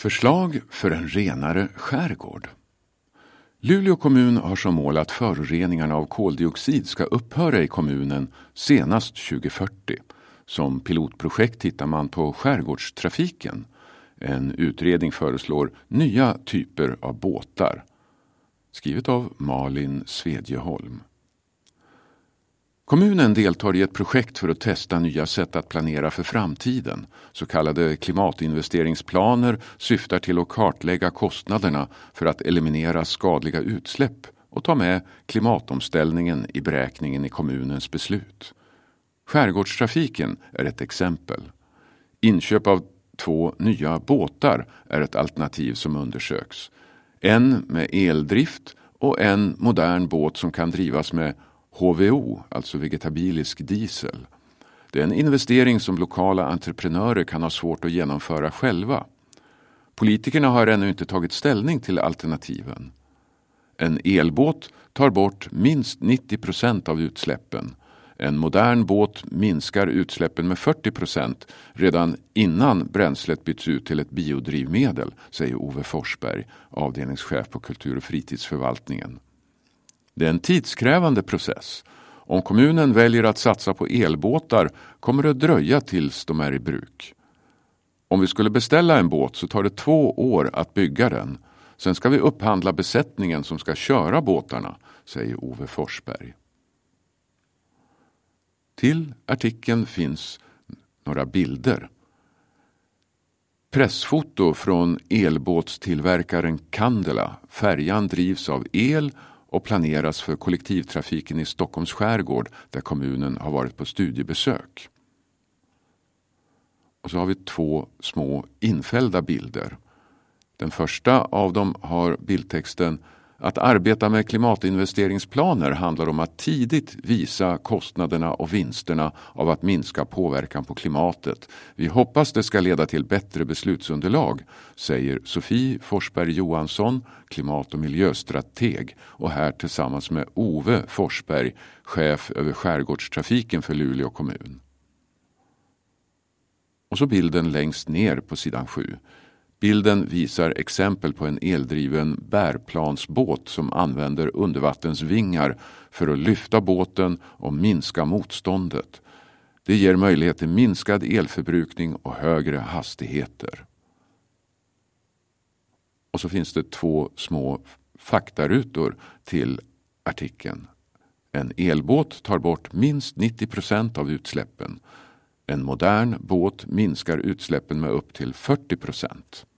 Förslag för en renare skärgård. Luleå kommun har som mål att föroreningarna av koldioxid ska upphöra i kommunen senast 2040. Som pilotprojekt tittar man på skärgårdstrafiken. En utredning föreslår nya typer av båtar. Skrivet av Malin Svedjeholm. Kommunen deltar i ett projekt för att testa nya sätt att planera för framtiden. Så kallade klimatinvesteringsplaner syftar till att kartlägga kostnaderna för att eliminera skadliga utsläpp och ta med klimatomställningen i beräkningen i kommunens beslut. Skärgårdstrafiken är ett exempel. Inköp av 2 nya båtar är ett alternativ som undersöks. En med eldrift och en modern båt som kan drivas med HVO, alltså vegetabilisk diesel. Det är en investering som lokala entreprenörer kan ha svårt att genomföra själva. Politikerna har ännu inte tagit ställning till alternativen. En elbåt tar bort minst 90% av utsläppen. En modern båt minskar utsläppen med 40% redan innan bränslet byts ut till ett biodrivmedel, säger Ove Forsberg, avdelningschef på kultur- och fritidsförvaltningen. Det är en tidskrävande process. Om kommunen väljer att satsa på elbåtar kommer det att dröja tills de är i bruk. Om vi skulle beställa en båt så tar det 2 år att bygga den. Sen ska vi upphandla besättningen som ska köra båtarna, säger Ove Forsberg. Till artikeln finns några bilder. Pressfoto från elbåtstillverkaren Candela. Färjan drivs av el och planeras för kollektivtrafiken i Stockholms skärgård där kommunen har varit på studiebesök. Och så har vi 2 små infällda bilder. Den första av dem har bildtexten: att arbeta med klimatinvesteringsplaner handlar om att tidigt visa kostnaderna och vinsterna av att minska påverkan på klimatet. Vi hoppas det ska leda till bättre beslutsunderlag, säger Sofie Forsberg Johansson, klimat- och miljöstrateg, och här tillsammans med Ove Forsberg, chef över skärgårdstrafiken för Luleå kommun. Och så bilden längst ner på sidan 7. Bilden visar exempel på en eldriven bärplansbåt som använder undervattensvingar för att lyfta båten och minska motståndet. Det ger möjlighet till minskad elförbrukning och högre hastigheter. Och så finns det 2 små faktarutor till artikeln. En elbåt tar bort minst 90% av utsläppen. En modern båt minskar utsläppen med upp till 40%.